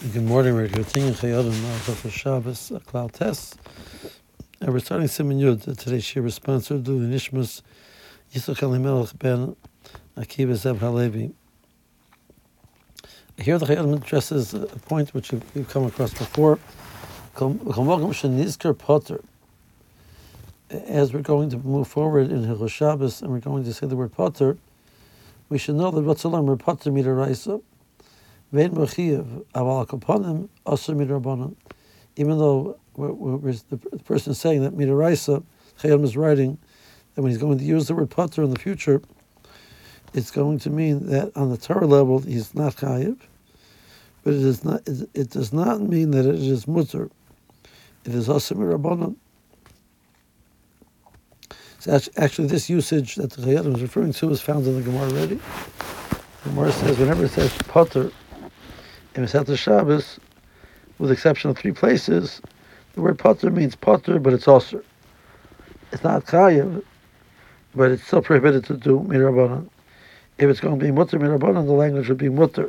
Good morning, we're continuing Chayodim for Shabbos Klal Test. And we're starting Siman Yud. Today's Shir is sponsored by the Nishmas Yitzchak Elimelech ben Akiva Zeb Halevi. Here the Chayodim addresses a point which we've come across before. As we're going to move forward in Hilchos Shabbos and we're going to say the word Potter, we should know that Ratzalam we're Potter Midaraisa. Even though the person is saying that Midaraisa, Chayyim is writing that when he's going to use the word Potter in the future, it's going to mean that on the Torah level he's not Chayiv, but it is not. It does not mean that it is Mutter. It is also Mirabanan. So actually, this usage that the Chayyim is referring to is found in the Gemara already. The Gemara says whenever it says Potter in Masechta Shabbos, with the exception of 3 places, the word Potter means Potter, but it's Osir. It's not Chayiv, but it's still prohibited to do Mirabanan. If it's going to be Mutter Mirabanan, the language would be Mutter.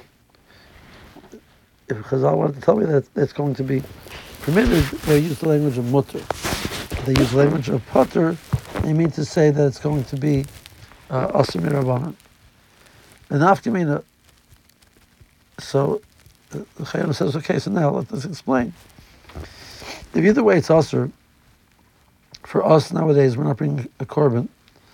If Chazal wanted to tell me that it's going to be permitted, they use the language of Mutter. If they use the language of Potter, they mean to say that it's going to be Osir Mirabanan. And Nafkamina. So the Chayyim says, okay, so now let us explain. If either way it's usher, for us nowadays we're not bringing a korban,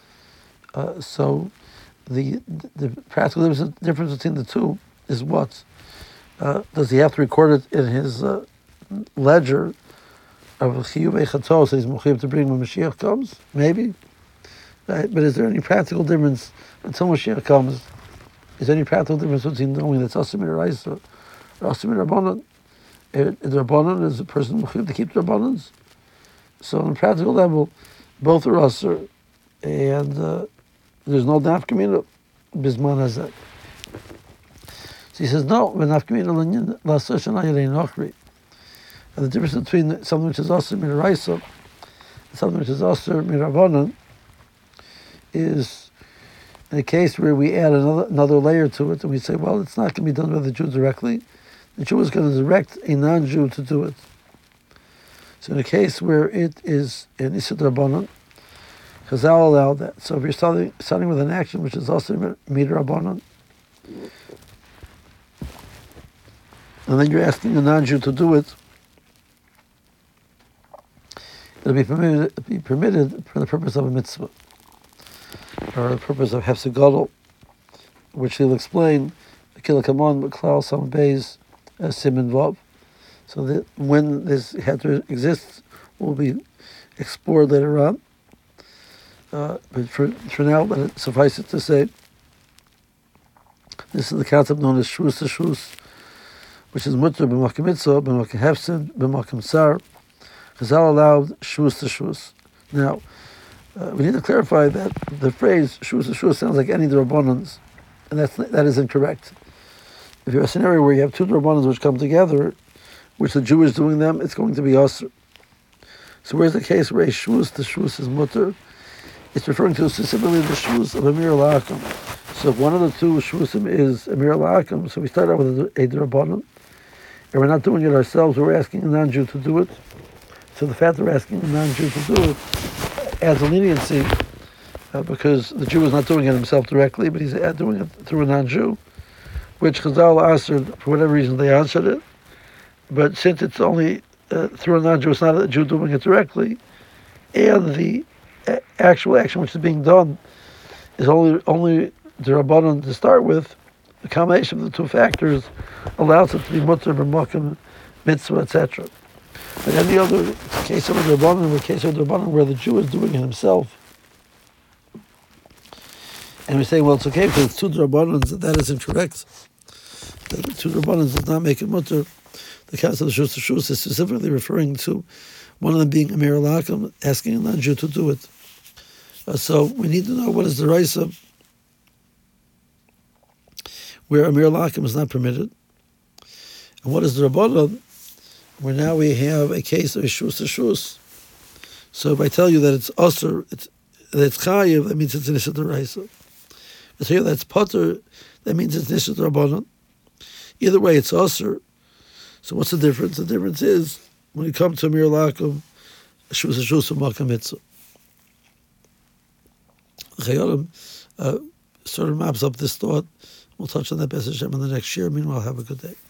so the practical difference between the two is what? Does he have to record it in his ledger of Chiyuv Echato, so he's mechuyev to bring when Mashiach comes? Maybe. Right? But is there any practical difference until Mashiach comes? Is there any practical difference between knowing that's Asur Midaraisa or Asur Midarabanan? The Rabbanan is a person who to keep the Rabbanans. So on a practical level, both are Asur, and there's no Nafkamina Bisman Hazek. So he says, no, Nafkamina L'Asur Shana Yadei Nochri. And the difference between something which is Asur Midaraisa and something which is Asur Midarabanan is in a case where we add another layer to it, and we say, well, it's not going to be done by the Jew directly. The Jew is going to direct a non-Jew to do it. So in a case where it is an Issur Rabbanan, Chazal allowed that. So if you're starting with an action which is also Midrabanan, and then you're asking a non-Jew to do it, it'll be permitted for the purpose of a mitzvah, or the purpose of Hefsek Gadol, which he'll explain, Kila Kamon, Klal Sam Beis, Siman Vav. So that when this had to exist will be explored later on. But for now, let it suffice it to say, this is the concept known as Shus Shus, which is Mutter b'Makom Mitzvah, b'Makom Hefsed, b'Makom Sar. Chazal allowed Shus Shus. Now, we need to clarify that the phrase Shus Shus sounds like any Rabbanans, and that is incorrect. If you have a scenario where you have 2 Rabbanans which come together, which the Jew is doing them, it's going to be Asr. So where's the case where a Shus is Mutter? It's referring to specifically the Shus of Amir La'akam. So if one of the 2 Shusim is Amir La'akam, so we start out with a Rabbanan, and we're not doing it ourselves, we're asking a non-Jew to do it. So the fact that we're asking a non-Jew to do it adds a leniency, because the Jew is not doing it himself directly, but he's doing it through a non-Jew, which Chazal answered, for whatever reason they answered it. But since it's only through a non-Jew, it's not a Jew doing it directly, and the actual action which is being done is only the Rabbanon to start with, the combination of the 2 factors allows it to be Mutter, B'Makom, Mitzvah, etc. But any other case of a Rabbanon, where the Jew is doing it himself, and we say, well, it's okay because it's 2 Rabbanans, that is incorrect. The 2 Rabbanans does not make it Mutter. The concept of Shus Shus is specifically referring to one of them being Amir La'akam, asking a non-Jew to do it. So we need to know what is the Raisa where Amir La'akam is not permitted, and what is the Rabbanon where now we have a case of Shus Shus. So if I tell you that it's Asr, that it's Chayiv, that means it's an Issur D'Oraisa. If I tell you that it's Potter, that means it's Issur D'Rabbanan. Either way, it's Asr. So what's the difference? The difference is when you come to Mir Lakum, Shus Makam Mitzvah. Chayolim sort of maps up this thought. We'll touch on that B'ez Hashem in the next year. Meanwhile, have a good day.